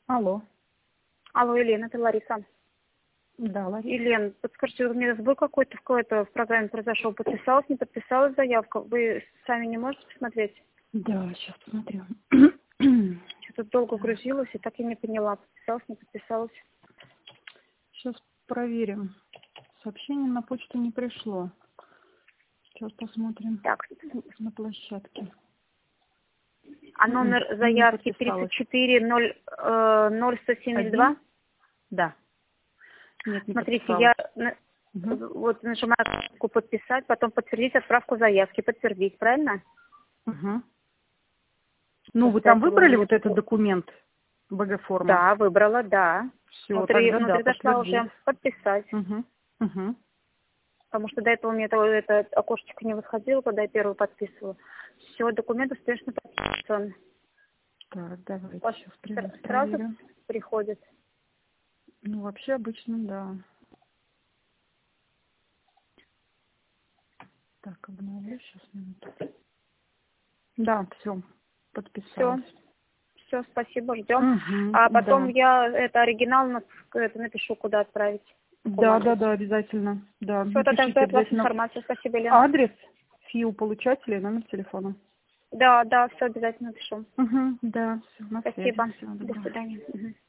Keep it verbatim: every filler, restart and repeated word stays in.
Алло. Алло, Елена, это Лариса. Да, Лариса. Елена, подскажите, у меня сбой какой-то в какой-то в программе произошел. Подписалась, не подписалась заявка. Вы сами не можете посмотреть? Да, сейчас посмотрю. Что-то долго грузилась и так и не поняла, подписалась, не подписалась. Сейчас проверим. Сообщение на почту не пришло. Сейчас посмотрим. Так, На площадке. а номер М, не заявки подписалась. тридцать четыре ноль сто семьдесят два? Один? Да. Нет, не Смотрите, подписалась. я на- Угу. вот нажимаю кнопку подписать, потом подтвердить отправку заявки, подтвердить, правильно? Угу. Ну, вы там Поставить его выбрали мне вот этот тут. документ, БГ-форма? Да, выбрала, да. Все, Внутри, тогда да, внутри зашла подтвердить. уже подписать. Угу. Угу. Потому что до этого у меня это, это окошечко не выходило, когда я первую подписывала. Все, документ успешно подписан. Так, давайте У вас сейчас сра- сразу проверим. приходит? Ну, вообще обычно, да. Так, обновлю сейчас минуту. Да, все, Все, подписалась. все, спасибо, ждем. Угу, А потом да. я это оригинал на- это напишу, куда отправить. В каком Да, да, адресе. да, обязательно. Да, Все, тогда жду напишите от вас обязательно информацию. Спасибо, Елена. адрес, фиу получателя и номер телефона. Да, да, все обязательно напишу. Угу, да, все, на связи. Спасибо. Всего До доброго. свидания. Мгм.